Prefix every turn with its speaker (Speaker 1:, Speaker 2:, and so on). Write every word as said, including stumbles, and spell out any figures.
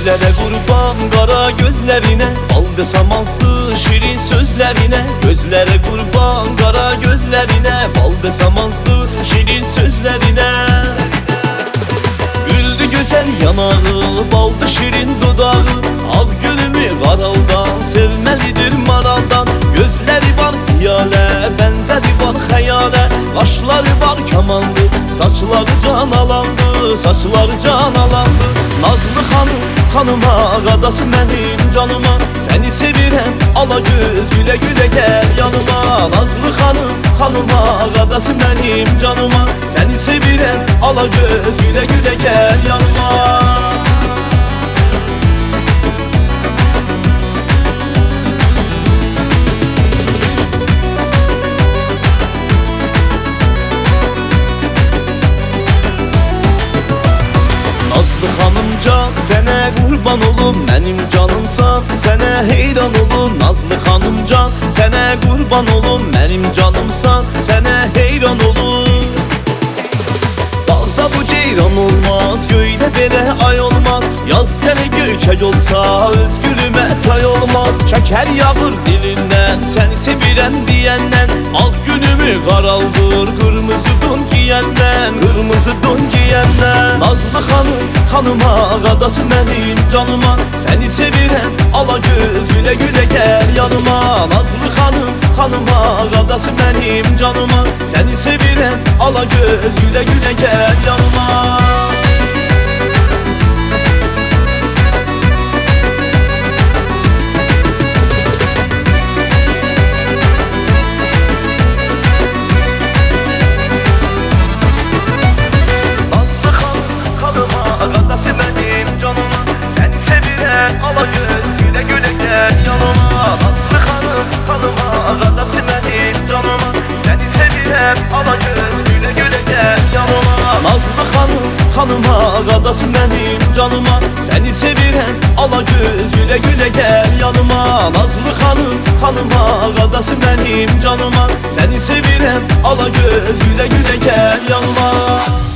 Speaker 1: Gözlere kurban kara gözlerine, baldı samansı şirin sözlerine. Gözlere kurban kara gözlerine, baldı samansı şirin sözlerine. Güldü güzel yanağı, baldı şirin dudağı. Al gülümü qaraldan, sevmelidir maraldan. Gözleri var piyale, benzeri var hayale. Qaşları var kamandı, saçları can alandı, saçları can alandı. Nazlı hanım, kanıma, qadası mənim canıma. Səni sevirəm, ala göz, gülə gülə gəl yanıma. Nazlı hanım, kanıma, qadası mənim canıma. Səni sevirəm, ala göz, gülə gülə gəl yanıma. Nazlı xanımcan, sənə qurban olum, mənim canımsan, sənə heyran olum. Nazlı xanımcan, sənə qurban olum, mənim canımsan, sənə heyran olum. Dağda bu ceyran olmaz, göydə belə ay olmaz. Yaz gələ göyçək olsa, öz gülümə tay olmaz. Şəkər yağır dilindən, səni sevirəm deyəndən. Ağ günümü qaraldır, qırmızı don giyəndən, qırmızı don giyəndən. Nazlı xanım, xanıma, qadası mənim canıma. Səni sevirəm, ala göz, gülə gülə gəl yanıma. Nazlı xanım, xanıma, qadası mənim canıma. Səni sevirəm, ala göz, gülə gülə gəl yanıma. Nazlı xanım, xanıma, qadası mənim canıma. Səni sevirəm, ala göz, gülə gülə gəl yanıma. Nazlı xanım, xanıma, qadası mənim canıma. Səni sevirəm, ala göz, gülə gülə gəl yanıma.